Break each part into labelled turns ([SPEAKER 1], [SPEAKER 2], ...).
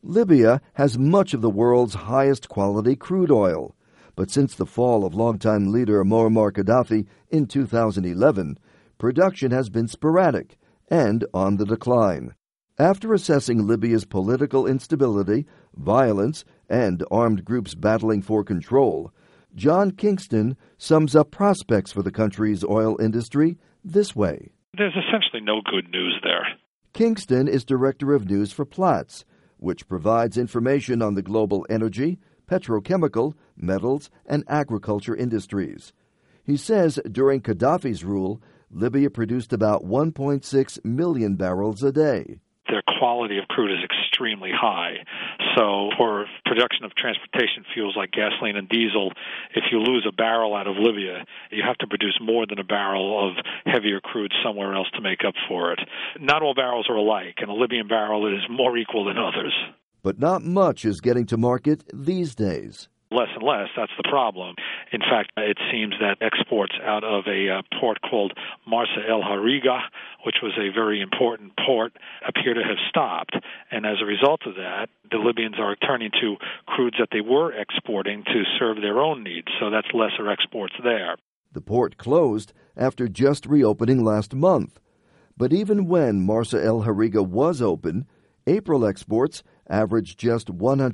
[SPEAKER 1] Libya has much of the world's highest quality crude oil. But since the fall of longtime leader Muammar Gaddafi in 2011, production has been sporadic and on the decline. After assessing Libya's political instability, violence, and armed groups battling for control, John Kingston sums up prospects for the country's oil industry this way.
[SPEAKER 2] There's essentially no good news there.
[SPEAKER 1] Kingston is director of news for Platts, which provides information on the global energy, petrochemical, metals, and agriculture industries. He says during Gaddafi's rule, Libya produced about 1.6 million barrels a day.
[SPEAKER 2] Their quality of crude is extremely high. So for production of transportation fuels like gasoline and diesel, if you lose a barrel out of Libya, you have to produce more than a barrel of heavier crude somewhere else to make up for it. Not all barrels are alike, and a Libyan barrel is more equal than others.
[SPEAKER 1] But not much is getting to market these days.
[SPEAKER 2] Less and less, that's the problem. In fact, it seems that exports out of a port called Marsa El Hariga, which was a very important port, appear to have stopped. And as a result of that, the Libyans are turning to crudes that they were exporting to serve their own needs, so that's lesser exports there.
[SPEAKER 1] The port closed after just reopening last month. But even when Marsa El Hariga was open, April exports averaged just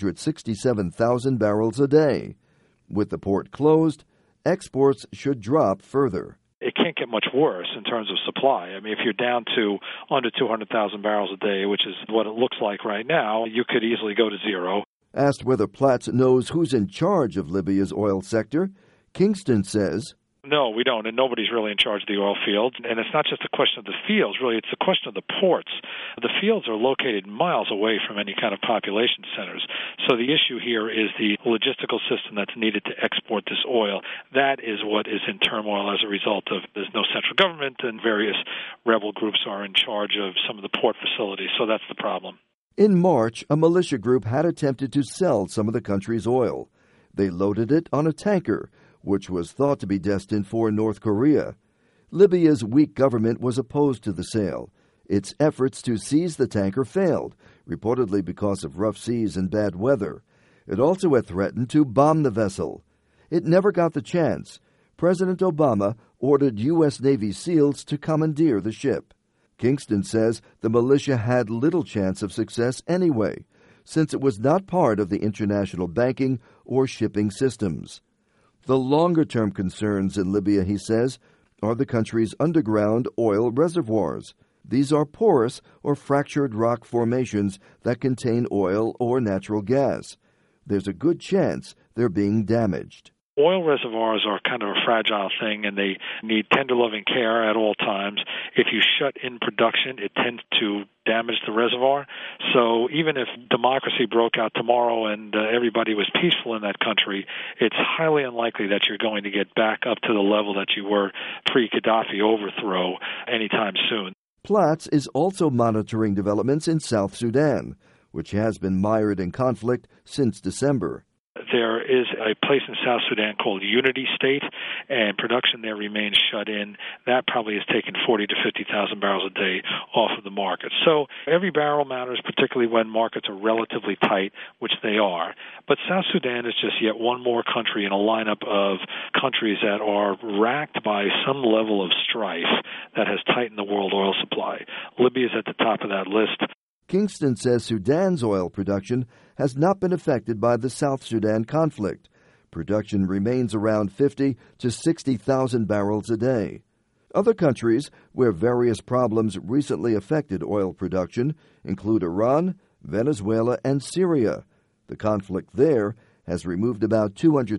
[SPEAKER 1] 167,000 barrels a day. With the port closed, exports should drop further.
[SPEAKER 2] It can't get much worse in terms of supply. I mean, if you're down to under 200,000 barrels a day, which is what it looks like right now, you could easily go to zero.
[SPEAKER 1] Asked whether Platts knows who's in charge of Libya's oil sector, Kingston says,
[SPEAKER 2] No, we don't, and nobody's really in charge of the oil fields. And it's not just a question of the fields, really, it's a question of the ports. The fields are located miles away from any kind of population centers. So the issue here is the logistical system that's needed to export this oil. That is what is in turmoil as a result of there's no central government, and various rebel groups are in charge of some of the port facilities. So that's the problem.
[SPEAKER 1] In March, a militia group had attempted to sell some of the country's oil. They loaded it on a tanker, which was thought to be destined for North Korea. Libya's weak government was opposed to the sale. Its efforts to seize the tanker failed, reportedly because of rough seas and bad weather. It also had threatened to bomb the vessel. It never got the chance. President Obama ordered U.S. Navy SEALs to commandeer the ship. Kingston says the militia had little chance of success anyway, since it was not part of the international banking or shipping systems. The longer-term concerns in Libya, he says, are the country's underground oil reservoirs. These are porous or fractured rock formations that contain oil or natural gas. There's a good chance they're being damaged.
[SPEAKER 2] Oil reservoirs are kind of a fragile thing, and they need tender loving care at all times. If you shut in production, it tends to damage the reservoir. So even if democracy broke out tomorrow and everybody was peaceful in that country, it's highly unlikely that you're going to get back up to the level that you were pre-Gaddafi overthrow anytime soon.
[SPEAKER 1] Platts is also monitoring developments in South Sudan, which has been mired in conflict since December.
[SPEAKER 2] There is a place in South Sudan called Unity State, and production there remains shut in. That probably has taken 40,000 to 50,000 barrels a day off of the market. So every barrel matters, particularly when markets are relatively tight, which they are. But South Sudan is just yet one more country in a lineup of countries that are racked by some level of strife that has tightened the world oil supply. Libya is at the top of that list.
[SPEAKER 1] Kingston says Sudan's oil production has not been affected by the South Sudan conflict. Production remains around 50,000 to 60,000 barrels a day. Other countries where various problems recently affected oil production include Iran, Venezuela, and Syria. The conflict there has removed about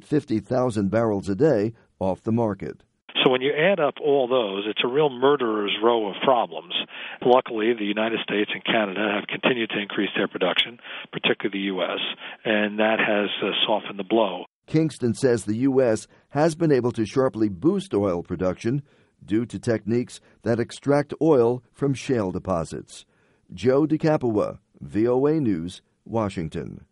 [SPEAKER 1] 250,000 barrels a day off the market.
[SPEAKER 2] So when you add up all those, it's a real murderer's row of problems. Luckily, the United States and Canada have continued to increase their production, particularly the U.S., and that has softened the blow.
[SPEAKER 1] Kingston says the U.S. has been able to sharply boost oil production due to techniques that extract oil from shale deposits. Joe DeCapua, VOA News, Washington.